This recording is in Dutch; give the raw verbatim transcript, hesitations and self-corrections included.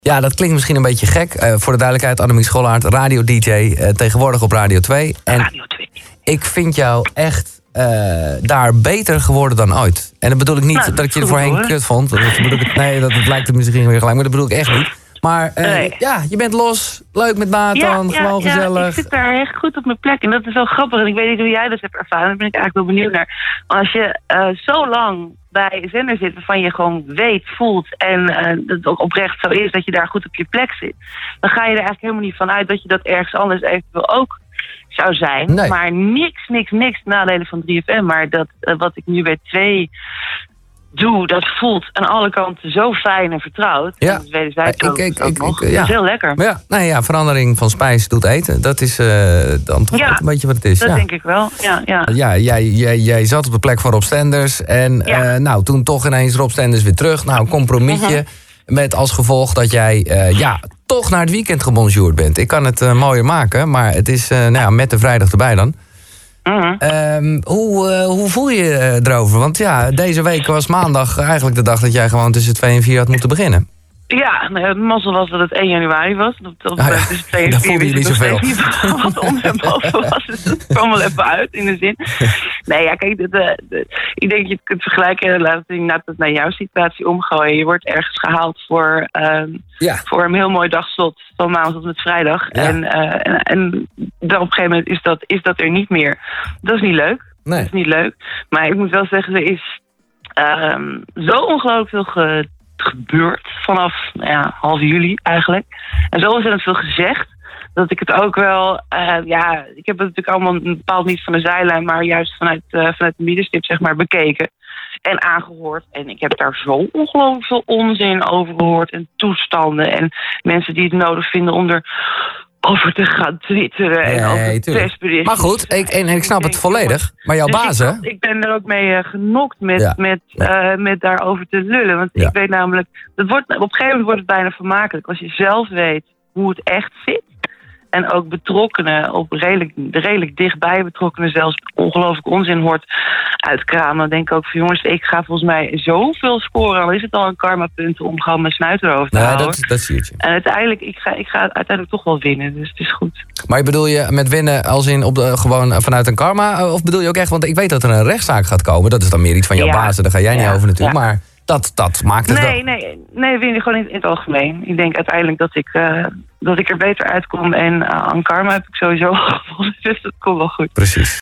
Ja, dat klinkt misschien een beetje gek. Uh, voor de duidelijkheid, Annemiek Schollaert, radio-D J, uh, tegenwoordig op Radio twee. En Radio twee. Ik vind jou echt uh, daar beter geworden dan ooit. En dat bedoel ik niet nou, dat, dat ik je het voorheen hoor. kut vond. Dat bedoel ik, nee, dat, dat lijkt het misschien weer gelijk, maar dat bedoel ik echt niet. Maar uh, nee. ja, je bent los, leuk met Nathan, ja, gewoon ja, gezellig. Ja, ik zit daar echt goed op mijn plek. En dat is wel grappig. En ik weet niet hoe jij dat hebt ervaren. Daar ben ik eigenlijk wel benieuwd naar. Maar als je uh, zo lang bij een zender zit waarvan je gewoon weet, voelt en uh, dat het ook oprecht zo is dat je daar goed op je plek zit, dan ga je er eigenlijk helemaal niet van uit dat je dat ergens anders eventueel ook zou zijn. Nee. Maar niks, niks, niks nadelen van drie F M. Maar dat uh, wat ik nu bij twee doe, dat voelt aan alle kanten zo fijn en vertrouwd. Ja, en wederzijds ook, ik, ik, ook ik, nog. Ik, ja. Dat is heel lekker. Ja, nee, ja, verandering van spijs doet eten. Dat is uh, dan toch ja, een beetje wat het is. Dat ja. denk ik wel. Ja, ja. ja jij, jij, jij zat op de plek van Rob Stenders. En ja. uh, nou, toen toch ineens Rob Stenders weer terug. Nou, een compromisje. Uh-huh. Met als gevolg dat jij uh, ja, toch naar het weekend gebonjourd bent. Ik kan het uh, mooier maken, maar het is uh, nou ja, met de vrijdag erbij dan. Uh-huh. Um, hoe, uh, hoe voel je je erover? Want ja, deze week was maandag eigenlijk de dag dat jij gewoon tussen twee en vier had moeten beginnen. Ja, nou, het mazzel was dat het één januari was. Dat, dat oh ja, tussen twee en vier voelde je niet zoveel. Wat onder en boven was. Dus dat kwam wel even uit in de zin. Nee, ja, kijk, de, de, de, ik denk dat je het kunt vergelijken. Laat het naar jouw situatie omgooien. Je wordt ergens gehaald voor, um, ja. voor een heel mooi dagslot van maandag tot met vrijdag. Ja. En, uh, en, en dan op een gegeven moment is dat, is dat er niet meer. Dat is niet leuk. Nee. Dat is niet leuk. Maar ik moet wel zeggen, er is um, zo ongelooflijk veel ge gebeurd vanaf nou ja, half juli eigenlijk. En zo is er veel gezegd dat ik het ook wel, uh, ja, ik heb het natuurlijk allemaal bepaald niet van de zijlijn, maar juist vanuit, uh, vanuit de middenstip zeg maar bekeken en aangehoord. En ik heb daar zo ongelooflijk veel onzin over gehoord en toestanden en mensen die het nodig vinden om er over te gaan twitteren en nee, over persberichten. Maar goed, ik, en, en ik snap het volledig. Maar jouw dus bazen? Ik, ik ben er ook mee uh, genokt met, ja. met, uh, met daarover te lullen. Want ja. ik weet namelijk, dat wordt, op een gegeven moment wordt het bijna vermakelijk. Als je zelf weet hoe het echt zit. En ook betrokkenen, op redelijk, redelijk dichtbij betrokkenen zelfs ongelooflijk onzin hoort uitkramen. Dan denk ik ook van jongens, ik ga volgens mij zoveel scoren. Al is het al een karmapunt om gewoon mijn snuit erover te ja, houden. Dat, dat zie je. En uiteindelijk, ik ga, ik ga uiteindelijk toch wel winnen. Dus het is goed. Maar bedoel je met winnen als in op de, gewoon vanuit een karma? Of bedoel je ook echt, want ik weet dat er een rechtszaak gaat komen. Dat is dan meer iets van jouw ja. bazen, daar ga jij ja. niet over natuurlijk. Ja. Maar dat, dat maakt het nee, wel. Nee, nee, winnen gewoon in, in het algemeen. Ik denk uiteindelijk dat ik, uh, dat ik er beter uitkom. En uh, aan karma heb ik sowieso gevonden. Dus dat komt wel goed. Precies.